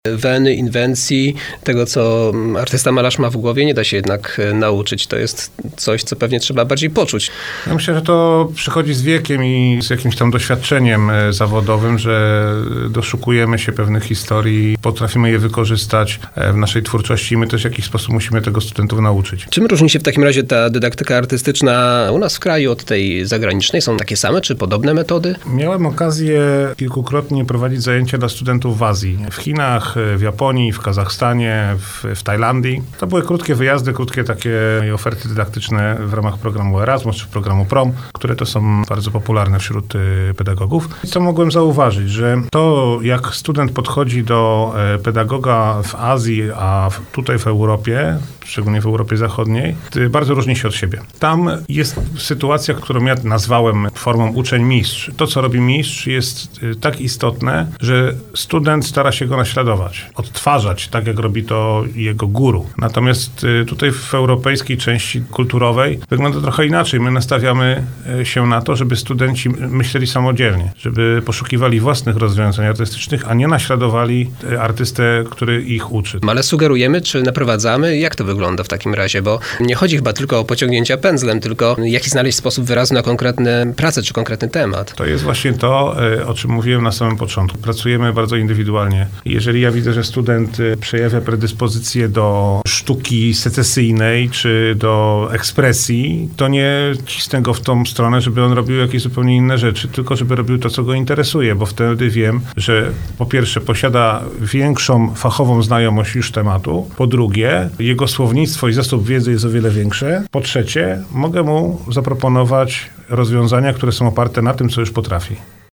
weny, inwencji, tego co artysta malarz ma w głowie, nie da się jednak nauczyć. To jest coś, co pewnie trzeba bardziej poczuć. Ja myślę, że to przychodzi z wiekiem i z jakimś tam doświadczeniem zawodowym, że doszukujemy się pewnych historii, potrafimy je wykorzystać w naszej twórczości i my też w jakiś sposób musimy tego studentów nauczyć. Czym różni się w takim razie ta dydaktyka artystyczna u nas w kraju od tej zagranicznej? Są takie same czy podobne metody? Miałem okazję kilkukrotnie prowadzić zajęcia dla studentów w Azji. W Chinach, w Japonii, w Kazachstanie, w Tajlandii. To były krótkie wyjazdy, krótkie takie oferty dydaktyczne w ramach programu Erasmus czy programu PROM, które to są bardzo popularne wśród pedagogów. I co mogłem zauważyć, że to jak student podchodzi do pedagoga w Azji, a tutaj w Europie, szczególnie w Europie Zachodniej, bardzo różni się od siebie. Tam jest sytuacja, którą ja nazwałem formą uczeń-mistrz. To, co robi mistrz, jest tak istotne, że student stara się go naśladować, odtwarzać, tak jak robi to jego guru. Natomiast tutaj w europejskiej części kulturowej wygląda trochę inaczej. My nastawiamy się na to, żeby studenci myśleli samodzielnie, żeby poszukiwali własnych rozwiązań artystycznych, a nie naśladowali artystę, który ich uczy. Ale sugerujemy, czy naprowadzamy? Jak to wygląda w takim razie? Bo nie chodzi chyba tylko o pociągnięcia pędzlem, tylko jaki znaleźć sposób wyrazu na konkretne prace czy konkretny temat. To jest właśnie to, o czym mówiłem na samym początku. Pracujemy bardzo indywidualnie. Jeżeli ja widzę, że student przejawia predyspozycję do sztuki secesyjnej czy do ekspresji, to nie cisnę go w tą stronę, żeby on robił jakieś zupełnie inne rzeczy, tylko żeby robił to, co go interesuje, bo wtedy wiem, że po pierwsze posiada większą fachową znajomość już tematu, po drugie jego słownictwo i zasób wiedzy jest o wiele większe, po trzecie mogę mu zaproponować rozwiązania, które są oparte na tym, co już potrafi.